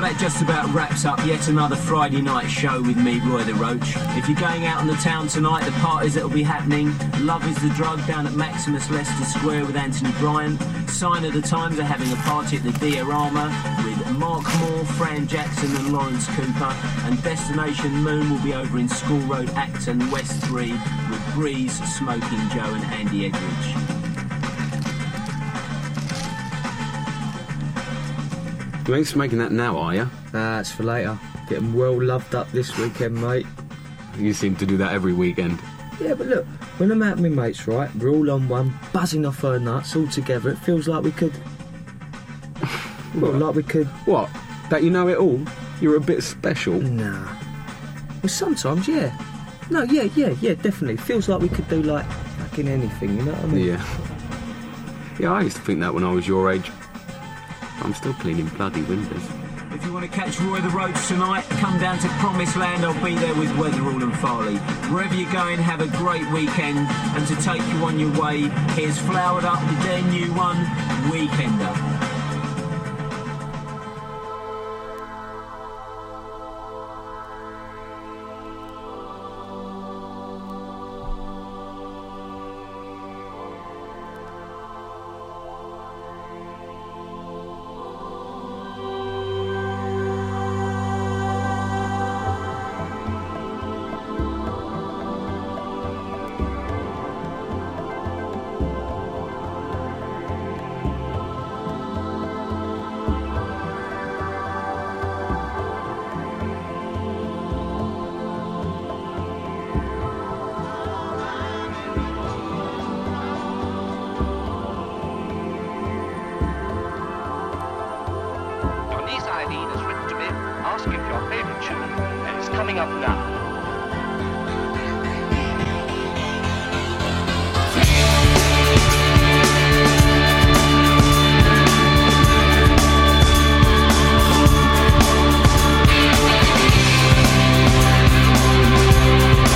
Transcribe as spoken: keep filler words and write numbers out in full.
that just about wraps up yet another Friday night show with me, Roy the Roach. If you're going out on the town tonight, the parties that'll be happening: Love is the Drug down at Maximus Leicester Square with Anthony Bryant. Sign of the Times are having a party at the Diorama with Mark Moore, Fran Jackson and Lawrence Cooper. And Destination Moon will be over in School Road, Acton, West three with Breeze, Smoking Joe and Andy Edridge. You ain't smoking that now, are you? Nah, it's for later. Getting well loved up this weekend, mate. You seem to do that every weekend. Yeah, but look, when I'm out with my mates, right, we're all on one, buzzing off our nuts, all together, it feels like we could... well, like we could... What? That you know it all? You're a bit special? Nah. Well, sometimes, yeah. No, yeah, yeah, yeah, definitely. Feels like we could do, like, fucking anything, you know what I mean? Yeah. Yeah, I used to think that when I was your age. I'm still cleaning bloody windows. If you want to catch Roy the Roach tonight, come down to Promised Land. I'll be there with Weatherall and Farley. Wherever you're going, have a great weekend. And to take you on your way, here's Flowered Up with their new one, Weekender. Eileen has written to me asking for your favourite tune, and it's coming up now.